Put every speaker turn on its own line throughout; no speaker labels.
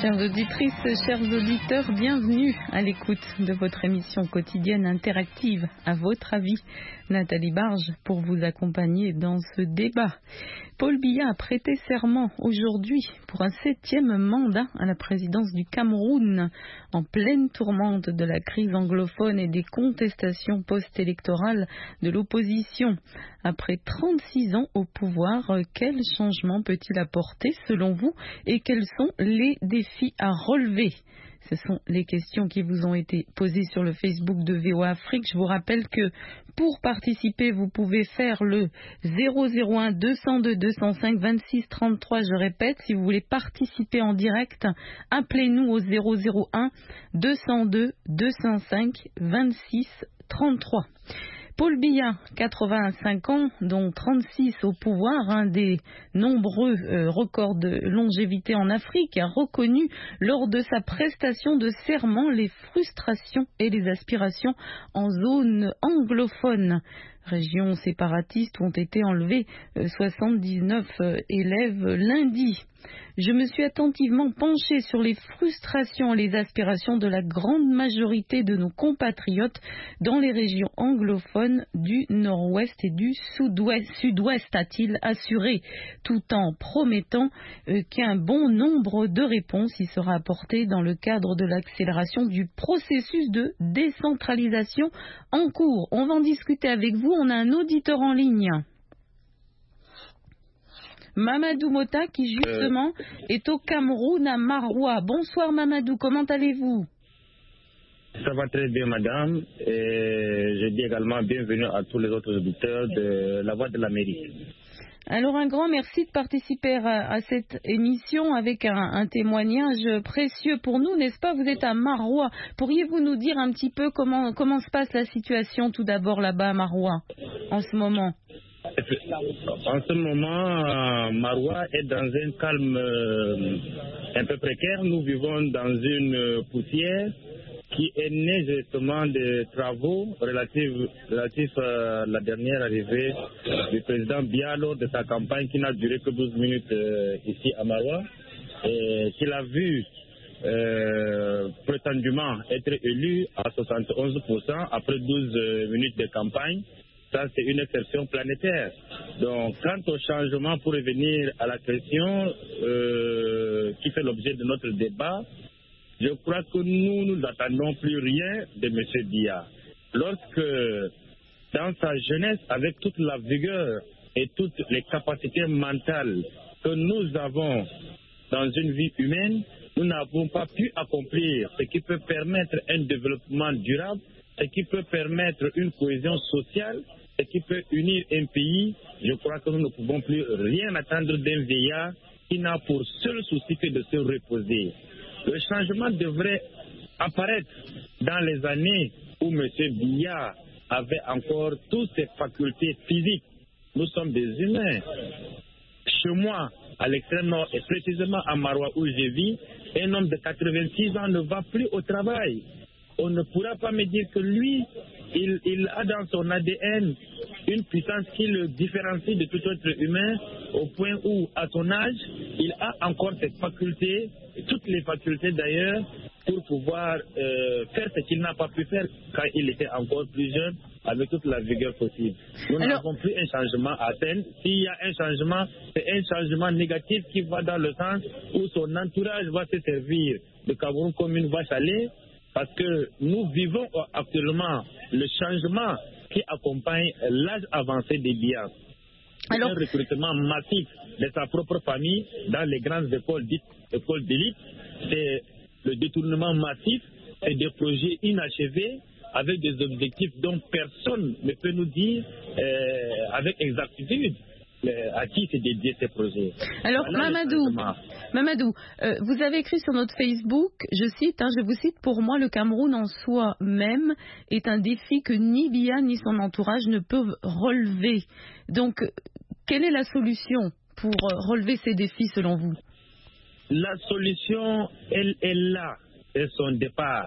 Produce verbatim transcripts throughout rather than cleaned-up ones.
Chères auditrices, chers auditeurs, bienvenue à l'écoute de votre émission quotidienne interactive. À votre avis, Nathalie Barge pour vous accompagner dans ce débat. Paul Biya a prêté serment aujourd'hui pour un septième mandat à la présidence du Cameroun, en pleine tourmente de la crise anglophone et des contestations post-électorales de l'opposition. Après trente-six ans au pouvoir, quel changement peut-il apporter selon vous et quels sont les défis à relever? Ce sont les questions qui vous ont été posées sur le Facebook de V O A Afrique. Je vous rappelle que pour participer, vous pouvez faire le zéro zéro un deux zéro deux deux zéro cinq vingt-six trente-trois. Je répète, si vous voulez participer en direct, appelez-nous au zéro zéro un deux zéro deux deux zéro cinq vingt-six trente-trois. Paul Biya, quatre-vingt-cinq ans, dont trente-six au pouvoir, un des nombreux euh, records de longévité en Afrique, a reconnu lors de sa prestation de serment les frustrations et les aspirations en zone anglophone. Régions séparatistes où ont été enlevés euh, soixante-dix-neuf euh, élèves lundi. Je me suis attentivement penchée sur les frustrations et les aspirations de la grande majorité de nos compatriotes dans les régions anglophones du Nord-Ouest et du Sud-Ouest, Sud-Ouest, a-t-il assuré, tout en promettant euh, qu'un bon nombre de réponses y sera apporté dans le cadre de l'accélération du processus de décentralisation en cours. On va en discuter avec vous. On a un auditeur en ligne. Mamadou Mota qui justement euh... est au Cameroun à Maroua. Bonsoir Mamadou, comment allez-vous?
Ça va très bien madame, et je dis également bienvenue à tous les autres auditeurs de La Voix de l'Amérique.
Alors un grand merci de participer à, à cette émission avec un, un témoignage précieux pour nous, n'est-ce pas? Vous êtes à Maroua. Pourriez-vous nous dire un petit peu comment, comment se passe la situation tout d'abord là-bas à Maroua en ce moment?
En ce moment, euh, Maroua est dans un calme euh, un peu précaire. Nous vivons dans une euh, poussière qui est née justement des travaux relatifs, relatifs à la dernière arrivée du président Biya lors de sa campagne qui n'a duré que douze minutes euh, ici à Maroua, et qu'il a vu euh, prétendument être élu à soixante et onze pour cent après douze minutes de campagne. Ça, c'est une exception planétaire. Donc, quant au changement, pour revenir à la question euh, qui fait l'objet de notre débat, je crois que nous, nous n'attendons plus rien de M. Biya. Lorsque, dans sa jeunesse, avec toute la vigueur et toutes les capacités mentales que nous avons dans une vie humaine, nous n'avons pas pu accomplir ce qui peut permettre un développement durable, ce qui peut permettre une cohésion sociale, ce qui peut unir un pays. Je crois que nous ne pouvons plus rien attendre d'un vieillard qui n'a pour seul souci que de se reposer. Le changement devrait apparaître dans les années où M. Biya avait encore toutes ses facultés physiques. Nous sommes des humains. Chez moi, à l'extrême nord et précisément à Maroua où je vis, un homme de quatre-vingt-six ans ne va plus au travail. On ne pourra pas me dire que lui, il, il a dans son A D N une puissance qui le différencie de tout être humain au point où, à son âge, il a encore cette faculté, toutes les facultés d'ailleurs, pour pouvoir euh, faire ce qu'il n'a pas pu faire quand il était encore plus jeune, avec toute la vigueur possible. Nous
Alors...
n'avons plus un changement à atteindre. S'il y a un changement, c'est un changement négatif qui va dans le sens où son entourage va se servir de Cameroun comme une vache à lait, parce que nous vivons actuellement le changement qui accompagne l'âge avancé des Biya. Alors... un recrutement massif de sa propre famille dans les grandes écoles dites écoles d'élite. C'est le détournement massif et des projets inachevés avec des objectifs dont personne ne peut nous dire euh, avec exactitude à qui c'est dédié ces projets.
Alors voilà, Mamadou, Mamadou euh, vous avez écrit sur notre Facebook, je cite, hein, je vous cite, pour moi le Cameroun en soi-même est un défi que ni Biya ni son entourage ne peuvent relever. Donc, quelle est la solution pour relever ces défis selon vous?
La solution, elle est là, dès son départ.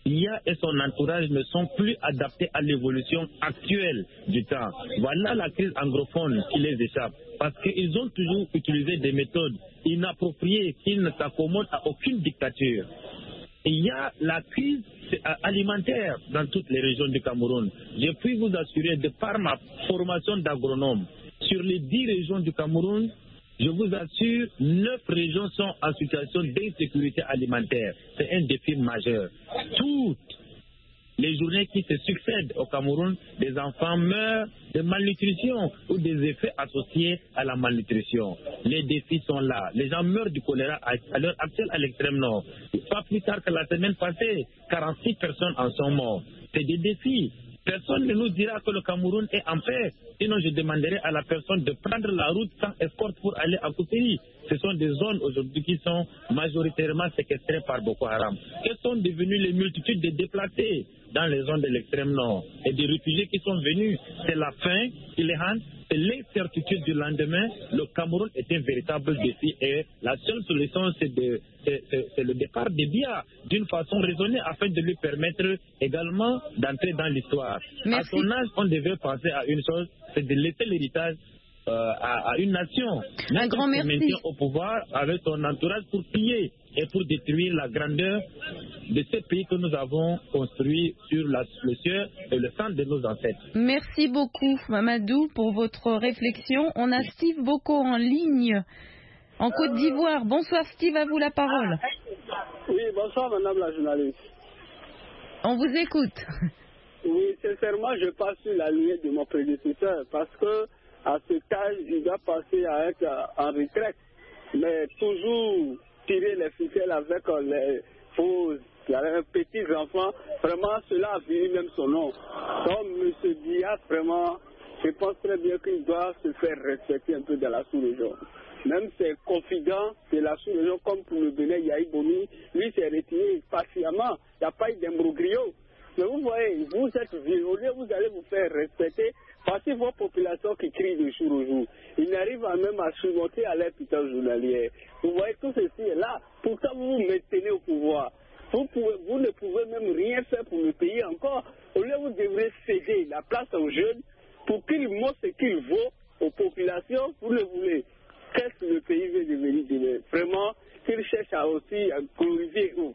Biya et son entourage ne sont plus adaptés à l'évolution actuelle du temps. Voilà la crise anglophone qui les échappe. Parce qu'ils ont toujours utilisé des méthodes inappropriées qui ne s'accommodent à aucune dictature. Il y a la crise alimentaire dans toutes les régions du Cameroun. Je puis vous assurer, de par ma formation d'agronome, sur les dix régions du Cameroun, je vous assure, neuf régions sont en situation d'insécurité alimentaire. C'est un défi majeur. Toutes les journées qui se succèdent au Cameroun, des enfants meurent de malnutrition ou des effets associés à la malnutrition. Les défis sont là. Les gens meurent du choléra à l'heure actuelle à l'extrême nord. Pas plus tard que la semaine passée, quarante-six personnes en sont mortes. C'est des défis. Personne ne nous dira que le Cameroun est en paix. Sinon, je demanderai à la personne de prendre la route sans escorte pour aller à Kouteri. Ce sont des zones aujourd'hui qui sont majoritairement séquestrées par Boko Haram. Quelles sont devenues les multitudes de déplacés dans les zones de l'extrême nord et des réfugiés qui sont venus? C'est la faim qui les hante, c'est l'incertitude du lendemain. Le Cameroun est un véritable défi et la seule solution, c'est de c'est, c'est, c'est le départ de Biya d'une façon raisonnée afin de lui permettre également d'entrer dans l'histoire. À son âge, on devait penser à une chose, c'est de laisser l'héritage euh, à, à une nation.
Un grand merci.
Maintient au pouvoir avec son entourage pour piller et pour détruire la grandeur de ce pays que nous avons construit sur la, le ciel et le sang de nos ancêtres.
Merci beaucoup, Mamadou, pour votre réflexion. On a Steve Boko en ligne en Côte d'Ivoire. Bonsoir Steve, à vous la parole.
Oui, bonsoir madame la journaliste.
On vous écoute.
Oui, sincèrement, je passe sur la ligne de mon prédécesseur parce que à ce âge, il doit passer à être en retraite, mais toujours tirer les ficelles avec les faux, les petits enfants. Vraiment, cela a vu même son nom. Donc, M. Biya, vraiment, je pense très bien qu'il doit se faire respecter un peu dans la sous-région. Même ses confidents de la sous-région, comme pour le Bénin, Yahi Bomi, lui s'est retiré patiemment. Il n'y a pas eu d'imbroglio. Mais vous voyez, vous êtes vieux, au lieu vous allez vous faire respecter, passez vos populations qui crient de jour au jour. Ils n'arrivent même à surmonter à l'air putain journalière. Vous voyez, tout ceci est là. Pourtant, vous vous maintenez au pouvoir. Vous, pouvez, vous ne pouvez même rien faire pour le pays encore. Au lieu, vous devrez céder la place aux jeunes pour qu'ils montrent ce qu'il vaut aux populations. Vous le voulez. Qu'est-ce que le pays veut devenir demain? Vraiment, qu'il cherche à aussi à glorifier ou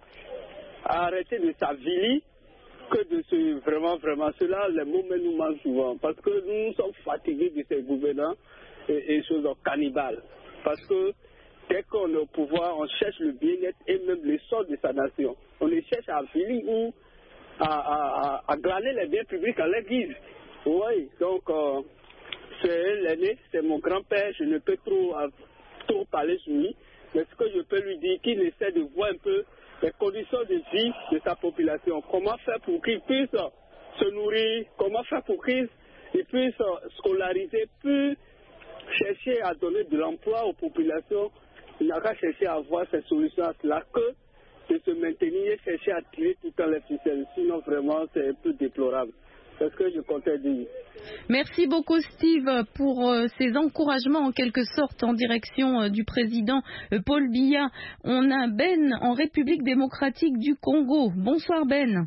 à arrêter de s'avilir que de ce vraiment, vraiment, cela, les mots nous manquent souvent. Parce que nous sommes fatigués de ces gouvernants et, et choses cannibales. Parce que dès qu'on est au pouvoir, on cherche le bien-être et même le sort de sa nation. On les cherche à avilir ou à, à, à, à glaner les biens publics à leur guise. Oui, donc euh, c'est l'aîné, c'est mon grand-père, je ne peux trop, euh, trop parler sur lui, mais ce que je peux lui dire, qu'il essaie de voir un peu les conditions de vie de sa population. Comment faire pour qu'ils puissent se nourrir, comment faire pour qu'ils puissent scolariser, puis chercher à donner de l'emploi aux populations. Il n'a qu'à chercher à avoir ces solutions à cela que de se maintenir et chercher à tirer tout le temps les ficelles. Sinon, vraiment, c'est un peu déplorable. C'est ce que je comptais dire.
Merci beaucoup Steve pour euh, ces encouragements en quelque sorte en direction euh, du président euh, Paul Biya. On a Ben en République démocratique du Congo. Bonsoir Ben.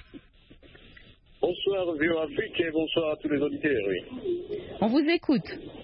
Bonsoir Vieux Afrique et bonsoir à tous les auditeurs. Oui.
On vous écoute.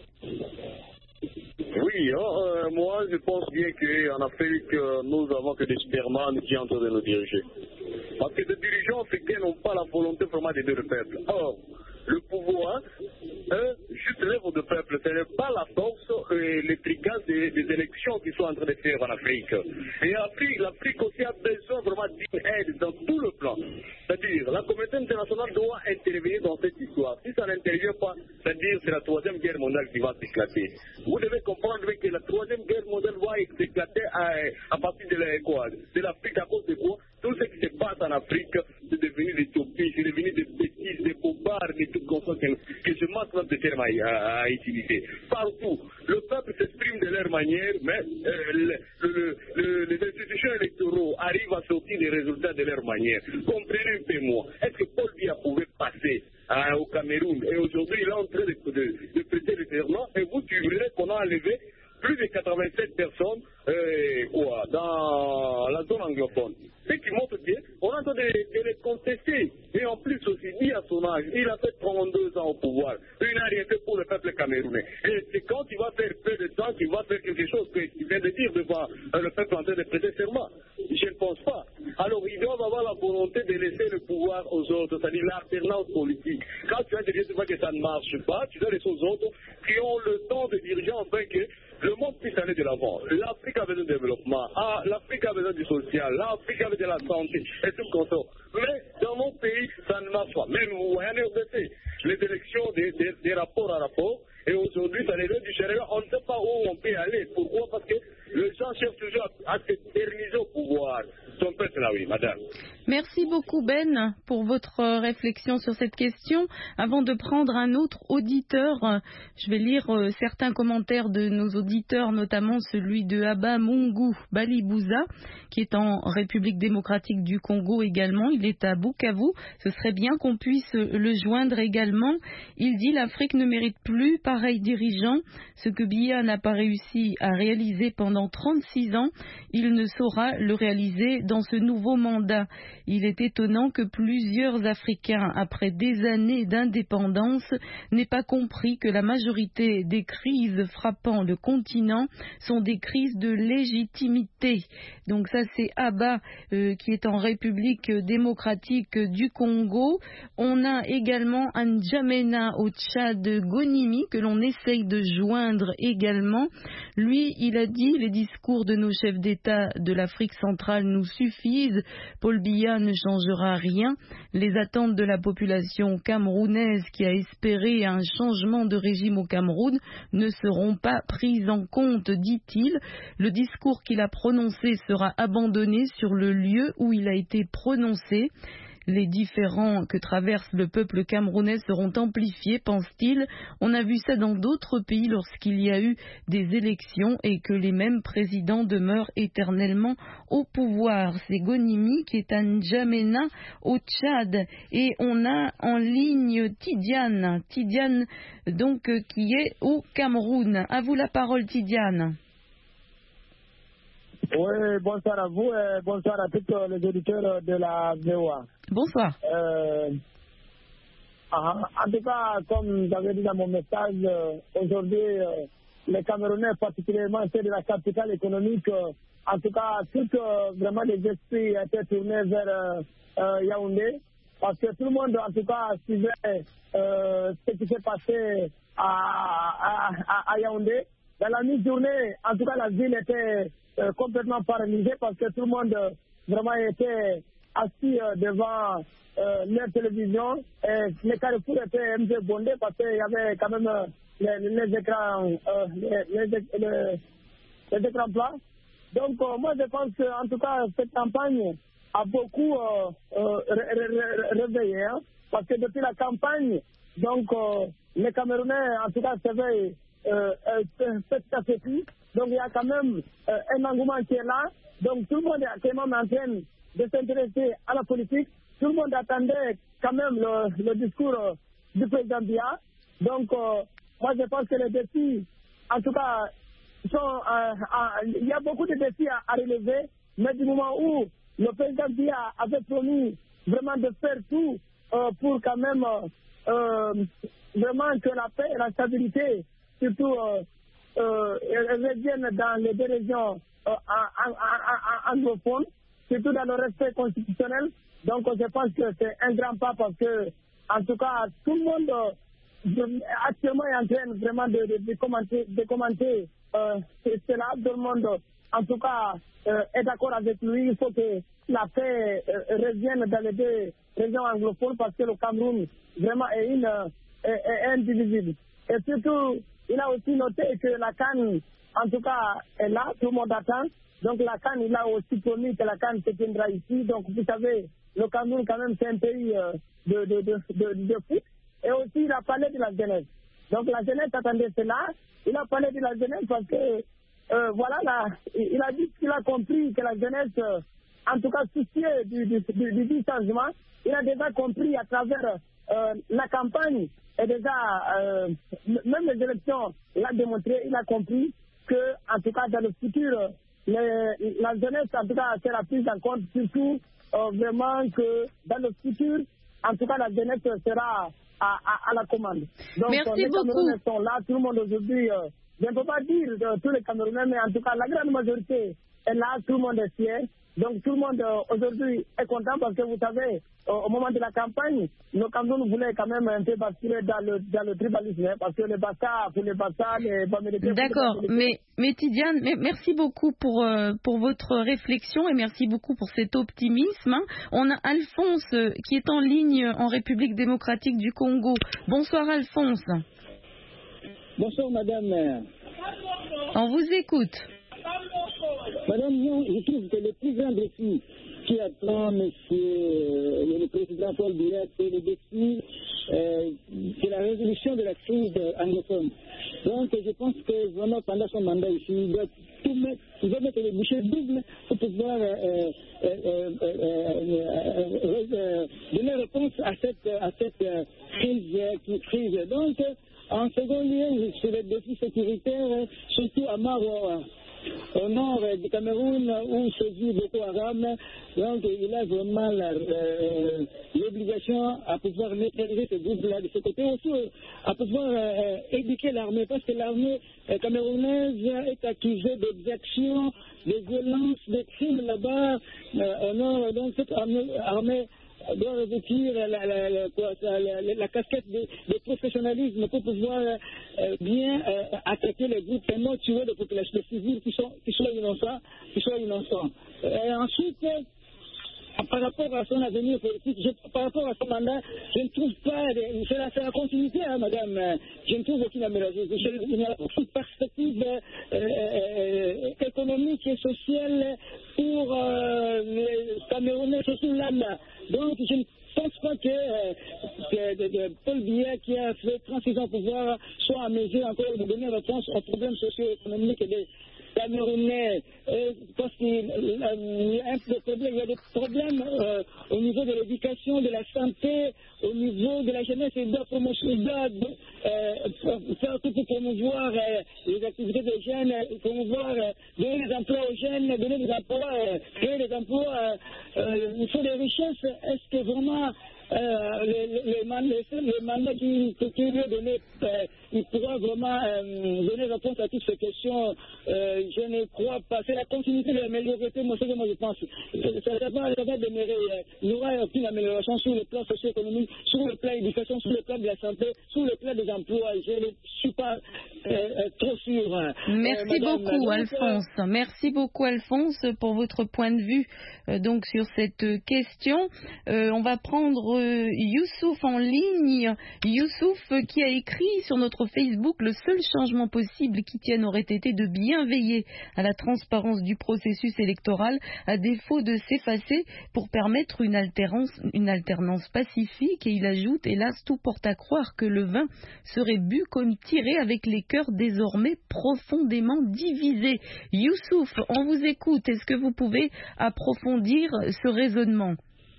Oui, hein, euh, moi je pense bien qu'en Afrique, euh, nous avons que des superman qui sont en train de nous diriger. Parce que les dirigeants africains n'ont pas la volonté vraiment d'aider le peuple. Or, le pouvoir est juste l'œuvre du peuple. Ce n'est pas la force et l'efficace des, des élections qu'ils sont en train de faire en Afrique. Et l'Afrique, l'Afrique aussi a besoin vraiment d'une aide dans tout le plan. C'est-à-dire, la communauté internationale doit intervenir dans cette histoire. Si ça n'intervient pas, c'est-à-dire c'est la troisième guerre mondiale qui va s'éclater. Vous devez comprendre que la troisième guerre mondiale va s'éclater à, à partir de la, quoi, de l'Afrique. À cause de quoi? Tout ce qui se passe en Afrique, c'est devenu des topies, c'est devenu des bêtises, des bobards, des trucs comme ça que, que je manque même de termes à, à, à utiliser. Partout, le peuple s'exprime de leur manière, mais euh, le, le, le, les institutions électoraux arrivent à sortir des résultats de leur manière. Comprenez un peu moi. Est-ce que Paul Biya pouvait passer à, au Cameroun et aujourd'hui il est en train de, de, de prêter le serment et vous tu verrez qu'on a enlevé plus de quatre-vingt-sept personnes euh, quoi, dans la zone anglophone. Ce qui montre bien, on en train de, de les contester. Et en plus aussi, dit à son âge, il a fait trente-deux ans au pouvoir. Il n'a rien fait pour le peuple camerounais. Et c'est quand il va faire peu de temps qu'il va faire quelque chose qu'il vient de dire devant le peuple en train de prêter serment. Je ne pense pas. Alors ils doivent avoir la volonté de laisser le pouvoir aux autres, c'est-à-dire l'alternance politique. Quand tu as des tu vois que ça ne marche pas, tu dois laisser aux autres qui ont le temps de diriger afin que le monde puisse aller de l'avant. L'Afrique a besoin de développement, ah, l'Afrique a besoin du social, l'Afrique a besoin de la santé, et tout comme ça. Mais dans mon pays, ça ne marche pas. Même vous voyez les élections des, des, des rapports à rapport, et aujourd'hui, ça les donne du Sierra Leone, on ne sait pas où on peut aller. Pourquoi? Parce que les gens cherchent toujours à, à s'éterniser au pouvoir. Son peuple là, oui, madame.
Merci beaucoup Ben pour votre réflexion sur cette question. Avant de prendre un autre auditeur, je vais lire certains commentaires de nos auditeurs, notamment celui de Abba Mungu Balibouza, qui est en République démocratique du Congo également. Il est à Bukavu. Ce serait bien qu'on puisse le joindre également. Il dit: l'Afrique ne mérite plus pareil dirigeant. Ce que Biya n'a pas réussi à réaliser pendant trente-six ans, il ne saura le réaliser dans ce nouveau mandat. Il est étonnant que plusieurs Africains, après des années d'indépendance, n'aient pas compris que la majorité des crises frappant le continent sont des crises de légitimité. Donc ça, c'est Abba euh, qui est en République démocratique du Congo. On a également N'Djamena au Tchad, Gonimi, que l'on essaye de joindre également. Lui, il a dit: les discours de nos chefs d'État de l'Afrique centrale nous suffisent. Paul Biya ne changera rien. Les attentes de la population camerounaise qui a espéré un changement de régime au Cameroun ne seront pas prises en compte, dit-il. Le discours qu'il a prononcé sera abandonné sur le lieu où il a été prononcé. Les différends que traverse le peuple camerounais seront amplifiés, pense-t-il. On a vu ça dans d'autres pays lorsqu'il y a eu des élections et que les mêmes présidents demeurent éternellement au pouvoir. C'est Gonimi qui est à N'Djamena au Tchad. Et on a en ligne Tidiane. Tidiane, donc, qui est au Cameroun. À vous la parole, Tidiane.
Oui, bonsoir à vous et bonsoir à tous les auditeurs de la V O A.
Bonsoir.
Euh, en tout cas, comme j'avais dit dans mon message, euh, aujourd'hui, euh, les Camerounais, particulièrement ceux de la capitale économique, euh, en tout cas, tout euh, vraiment les esprits étaient tournés vers euh, euh, Yaoundé, parce que tout le monde, en tout cas, suivait euh, ce qui s'est passé à, à, à, à Yaoundé. Dans la mi-journée, en tout cas, la ville était euh, complètement paralysée parce que tout le monde euh, vraiment était assis euh, devant euh, leur télévision. Et les carrefours étaient un peu bondés parce qu'il y avait quand même euh, les, les écrans euh, les, les, les, les écrans plats. Donc, euh, moi, je pense qu'en tout cas, cette campagne a beaucoup euh, euh, réveillé. Hein, parce que depuis la campagne, donc, euh, les Camerounais, en tout cas, s'éveillent euh, euh, cette caféterie. Donc, il y a quand même euh, un engouement qui est là. Donc, tout le monde est actuellement en train de s'intéresser à la politique. Tout le monde attendait quand même le, le discours euh, du président Biya. Donc, euh, moi, je pense que les défis, en tout cas, sont, euh, euh, il y a beaucoup de défis à, à relever. Mais du moment où le président Biya avait promis vraiment de faire tout euh, pour quand même euh, vraiment que la paix et la stabilité, surtout, euh, euh, reviennent dans les deux régions euh, anglophones, surtout dans le respect constitutionnel. Donc, je pense que c'est un grand pas parce que, en tout cas, tout le monde euh, actuellement est en train vraiment de, de, de commenter, de commenter euh, cela. Tout le monde, en tout cas, euh, est d'accord avec lui. Il faut que la paix euh, revienne dans les deux régions anglophones parce que le Cameroun vraiment est, une, est, est indivisible. Et surtout, il a aussi noté que la CAN, en tout cas, est là, tout le monde attend. Donc la CAN, il a aussi promis que la CAN se tiendra ici. Donc vous savez, le Cameroun, quand même, c'est un pays euh, de, de, de, de, de foot. Et aussi, il a parlé de la jeunesse. Donc la jeunesse attendait cela. Il a parlé de la jeunesse parce que, euh, voilà, là, il a dit qu'il a compris que la jeunesse, euh, en tout cas, souciée du, du, du, du changement, il a déjà compris à travers euh, la campagne et déjà, euh, même les élections, il a démontré, il a compris que, en tout cas, dans le futur, les, la jeunesse, en tout cas, sera prise en compte, surtout euh, vraiment que dans le futur, en tout cas, la jeunesse sera à, à, à la commande. Donc,
Merci
euh, les
beaucoup.
Camerounais sont là, tout le monde aujourd'hui, euh, je ne peux pas dire de tous les Camerounais, mais en tout cas, la grande majorité est là, tout le monde est fier. Donc, tout le monde euh, aujourd'hui est content parce que vous savez, euh, au moment de la campagne, nos Camerounais voulaient quand même un peu basculer dans le, dans le tribalisme, hein, parce que les Bassa, pour les Bassa, les Bamileke.
D'accord, mais, mais Tidiane, mais merci beaucoup pour, euh, pour votre réflexion et merci beaucoup pour cet optimisme. Hein. On a Alphonse euh, qui est en ligne en République démocratique du Congo. Bonsoir Alphonse.
Bonsoir madame.
On vous écoute.
Madame, je trouve que le plus grand défi qui attend monsieur euh, le président Paul Biya, c'est le défi euh, c'est la résolution de la crise anglophone. Donc je pense que vraiment pendant son mandat ici, il doit tout mettre, il doit mettre les bouchées doubles pour pouvoir euh, euh, euh, euh, euh, euh, donner réponse à cette, à cette euh, crise, euh, crise. Donc en second lieu, sur le défi sécuritaire, surtout à Maroua, au nord du Cameroun, où se vit Boko Haram, donc il a vraiment euh, l'obligation à pouvoir neutraliser ce groupe-là de ce côté, aussi à pouvoir euh, éduquer l'armée, parce que l'armée euh, camerounaise est accusée d'exactions, de violences, de crimes là-bas, euh, au nord, donc cette armée, armée doit revêtir la, la, la, la, la, la casquette de, de professionnalisme pour pouvoir euh, bien euh, attaquer les groupes et non tuer les populations civiles qui sont, qui sont innocents. Qui sont innocents. Et ensuite, euh, par rapport à son avenir politique, je, par rapport à son mandat, je ne trouve pas, c'est la, la continuité, hein, madame, je ne trouve aucune amélioration. Il n'y a aucune perspective euh, euh, économique et sociale pour euh, les Camerounais, surtout là-bas. Donc, je ne pense pas que, euh, que de, de Paul Biya, qui a fait trente-six ans au pouvoir, soit en mesure encore de donner réponse aux problèmes socio-économiques des Camerounais. Euh, parce qu'il y a des problèmes, il y a des problèmes euh, au niveau de l'éducation, de la santé, au niveau de la jeunesse. Il doit, il doit euh, faire tout pour promouvoir euh, les activités des jeunes, promouvoir, euh, donner des emplois aux jeunes, donner des emplois, euh, créer des emplois. Euh, euh, il faut des richesses. Est-ce que vraiment euh, le, le, le, mandat, le mandat qui, qui lui est donné, euh, il pourra vraiment euh, donner réponse à toutes ces questions? euh, Je ne crois pas. C'est la continuité de l'amélioration. Moi, c'est que moi je pense. Ça ne va pas demeurer. Il n'y aura aucune amélioration sur le plan socio-économique, sur le plan éducation, sur le plan de la santé, sur le plan des emplois. Je ne suis pas euh, trop sûr.
Merci
euh,
beaucoup, Alphonse. Merci beaucoup, Alphonse, pour votre point de vue euh, donc sur cette question. Euh, on va prendre euh, Youssouf en ligne. Youssouf euh, qui a écrit sur notre Facebook: le seul changement possible qui tienne aurait été de bien veiller à la transparence du processus électoral, à défaut de s'effacer pour permettre une alternance, une alternance pacifique. Et il ajoute: hélas, tout porte à croire que le vin serait bu comme tiré, avec les cœurs désormais profondément divisés. Youssouf, on vous écoute. Est-ce que vous pouvez approfondir ce raisonnement?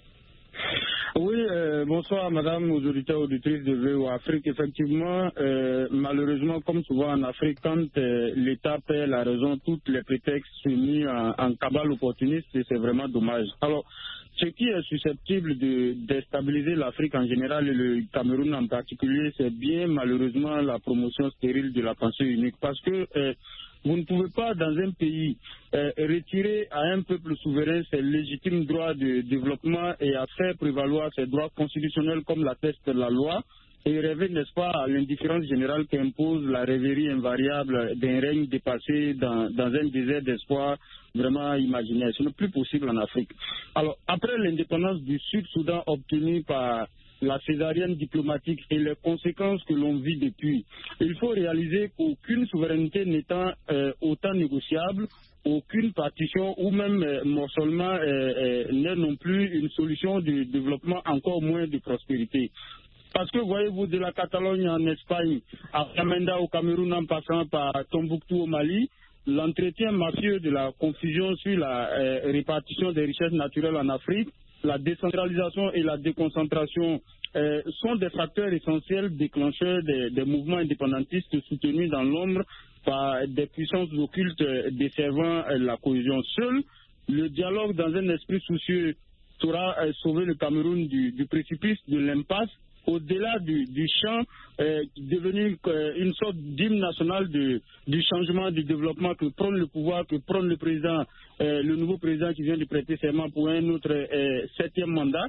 Oui, euh, bonsoir madame, aux auditeurs auditrices de V O Afrique. Effectivement, euh, malheureusement, comme souvent en Afrique, quand euh, l'État perd la raison, tous les prétextes sont mis en, en cabale opportuniste, et c'est vraiment dommage. Alors, ce qui est susceptible de déstabiliser l'Afrique en général et le Cameroun en particulier, c'est bien malheureusement la promotion stérile de la pensée unique. Parce que euh, vous ne pouvez pas, dans un pays, euh, retirer à un peuple souverain ses légitimes droits de développement et à faire prévaloir ses droits constitutionnels comme l'atteste la loi, et rêver, n'est-ce pas, à l'indifférence générale qu'impose la rêverie invariable d'un règne dépassé dans, dans un désert d'espoir vraiment imaginaire. Ce n'est plus possible en Afrique. Alors, après l'indépendance du Sud-Soudan obtenue par la césarienne diplomatique et les conséquences que l'on vit depuis, il faut réaliser qu'aucune souveraineté n'étant euh, autant négociable, aucune partition ou même euh, morcellement euh, euh, n'est non plus une solution de développement, encore moins de prospérité. Parce que, voyez-vous, de la Catalogne en Espagne, à Yamenda au Cameroun, en passant par Tombouctou au Mali, l'entretien mafieux de la confusion sur la euh, répartition des richesses naturelles en Afrique, la décentralisation et la déconcentration euh, sont des facteurs essentiels déclencheurs des, des mouvements indépendantistes soutenus dans l'ombre par des puissances occultes desservant euh, la cohésion. Seul le dialogue dans un esprit soucieux saura euh, sauver le Cameroun du, du précipice, de l'impasse, au-delà du, du champ, euh, devenu euh, une sorte d'hymne national de, du changement, du développement que prône le pouvoir, que prône le président, euh, le nouveau président qui vient de prêter serment pour un autre euh, septième mandat.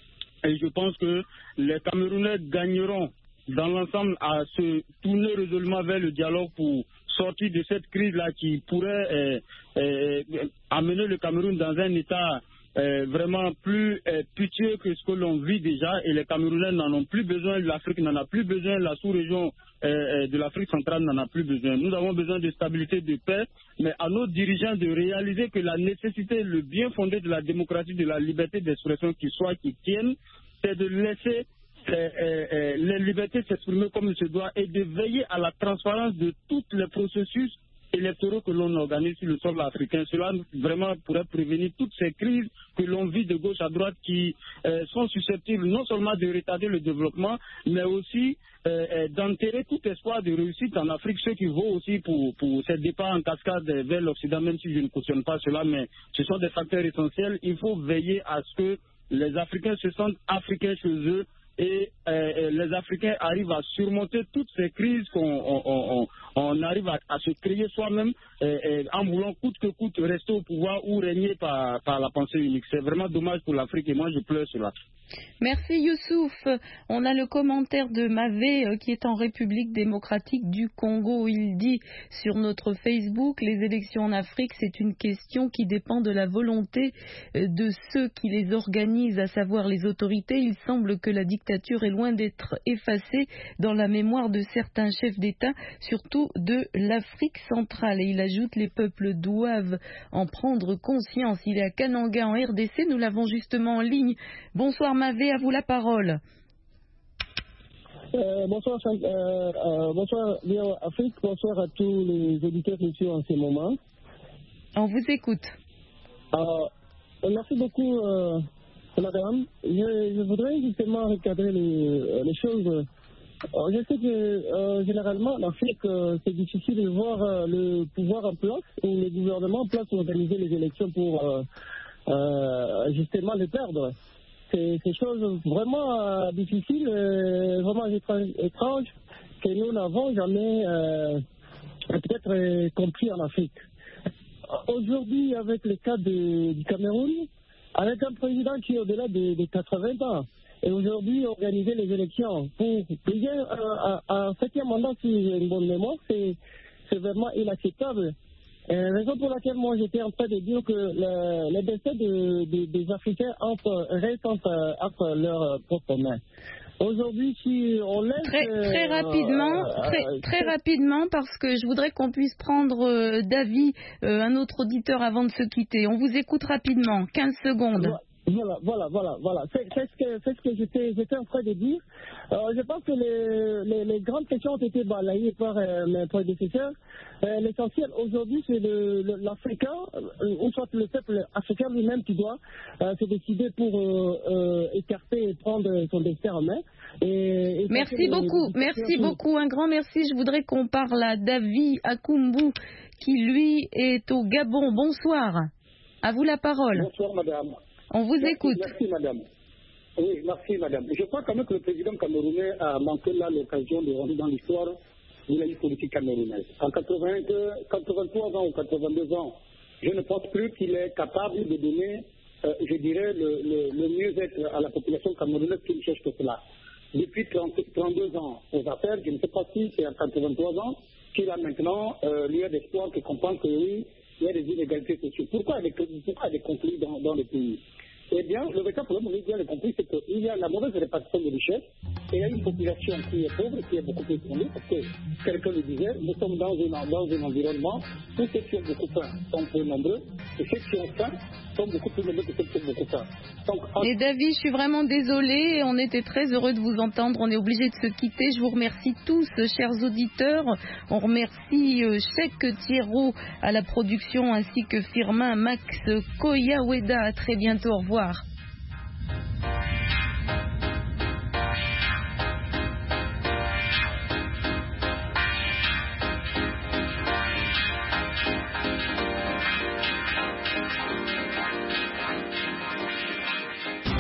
Et je pense que les Camerounais gagneront dans l'ensemble à se tourner résolument vers le dialogue pour sortir de cette crise-là qui pourrait euh, euh, amener le Cameroun dans un état Euh, vraiment plus euh, pitié que ce que l'on vit déjà, et les Camerounais n'en ont plus besoin, l'Afrique n'en a plus besoin, la sous-région euh, de l'Afrique centrale n'en a plus besoin. Nous avons besoin de stabilité, de paix, mais à nos dirigeants de réaliser que la nécessité, le bien fondé de la démocratie, de la liberté d'expression qui soit, qui tienne, c'est de laisser euh, euh, les libertés s'exprimer comme il se doit et de veiller à la transparence de tous les processus électoraux que l'on organise sur le sol africain. Cela vraiment pourrait prévenir toutes ces crises que l'on vit de gauche à droite qui euh, sont susceptibles non seulement de retarder le développement, mais aussi euh, d'enterrer tout espoir de réussite en Afrique, ce qui vaut aussi pour, pour ces départs en cascade vers l'Occident, même si je ne cautionne pas cela, mais ce sont des facteurs essentiels. Il faut veiller à ce que les Africains se sentent africains chez eux, et euh, les Africains arrivent à surmonter toutes ces crises qu'on on, on, on arrive à, à se créer soi-même euh, euh, en voulant coûte que coûte rester au pouvoir ou régner par, par la pensée unique. C'est vraiment dommage pour l'Afrique et moi je pleure cela.
Merci Youssouf. On a le commentaire de Mavé euh, qui est en République démocratique du Congo. Il dit sur notre Facebook: les élections en Afrique, c'est une question qui dépend de la volonté euh, de ceux qui les organisent, à savoir les autorités. Il semble que la dictature est loin d'être effacée dans la mémoire de certains chefs d'État, surtout de l'Afrique centrale. Et il ajoute: les peuples doivent en prendre conscience. Il est à Kananga en R D C, nous l'avons justement en ligne. Bonsoir Mavé, à vous la parole.
Euh, bonsoir, euh, euh, bonsoir Léo Afrique, bonsoir à tous les auditeurs qui sont en ce moment.
On vous écoute.
Euh, merci beaucoup, euh, madame. Je, je voudrais justement recadrer les, les choses. Euh, je sais que euh, généralement en Afrique, euh, c'est difficile de voir euh, le pouvoir en place ou le gouvernement en place pour organiser les élections pour euh, euh, justement les perdre. C'est des choses vraiment euh, difficiles, euh, vraiment étranges, que nous n'avons jamais euh, peut-être euh, compris en Afrique. Aujourd'hui, avec le cas de, du Cameroun, avec un président qui est au-delà de, de quatre-vingts ans, et aujourd'hui organiser les élections pour payer un, un, un septième mandat, si j'ai une bonne mémoire, c'est, c'est vraiment inacceptable. Euh, raison pour laquelle moi j'étais en train de dire que le, le décès de, de, des Africains entre, reste entre, entre leurs propres mains. Aujourd'hui, si on laisse...
Très, très rapidement, euh, très, euh, très rapidement, parce que je voudrais qu'on puisse prendre euh, d'avis euh, un autre auditeur avant de se quitter. On vous écoute rapidement, quinze secondes.
Voilà, voilà, voilà, voilà. C'est, c'est ce que, c'est ce que j'étais, j'étais en train de dire. Euh, je pense que les, les, les grandes questions ont été balayées par euh, mes prédécesseurs. Euh, l'essentiel aujourd'hui, c'est le, le, l'Africain, euh, ou soit le peuple africain lui-même qui doit euh, se décider pour euh, euh, écarter et prendre son destin en main. Et, et
merci beaucoup, les, merci les... beaucoup, un grand merci. Je voudrais qu'on parle à David Akumbu, qui lui est au Gabon. Bonsoir, à vous la parole.
Bonsoir madame.
On vous
merci,
écoute.
Merci, madame. Oui, merci, madame. Je crois quand même que le président camerounais a manqué là l'occasion de rentrer dans l'histoire de la vie politique camerounaise. En quatre-vingt-deux, quatre-vingt-trois ans ou quatre-vingt-deux ans, je ne pense plus qu'il est capable de donner, euh, je dirais, le, le, le mieux-être à la population camerounaise qui cherche que cela. Depuis trente, trente-deux ans aux affaires, je ne sais pas si c'est à quatre-vingt-trois ans qu'il a maintenant euh, lieu d'espoir qui comprend que oui, il y a des inégalités sociales. Pourquoi il y a des conflits dans, dans le pays? Eh bien, le véritable problème, on a bien compris, c'est qu'il y a la mauvaise répartition de richesses et il y a une population qui est pauvre, qui est beaucoup plus tournée, parce que, quelqu'un le disait, nous sommes dans un, dans un environnement où ceux qui ont beaucoup faim sont peu nombreux et ceux qui ont faim sont beaucoup plus nombreux que ceux qui ont beaucoup faim. Donc, en...
Et David, je suis vraiment désolée, on était très heureux de vous entendre, on est obligé de se quitter. Je vous remercie tous, chers auditeurs. On remercie euh, Cheikh Thierro à la production ainsi que Firmin Max Koyaweda. À très bientôt, au revoir.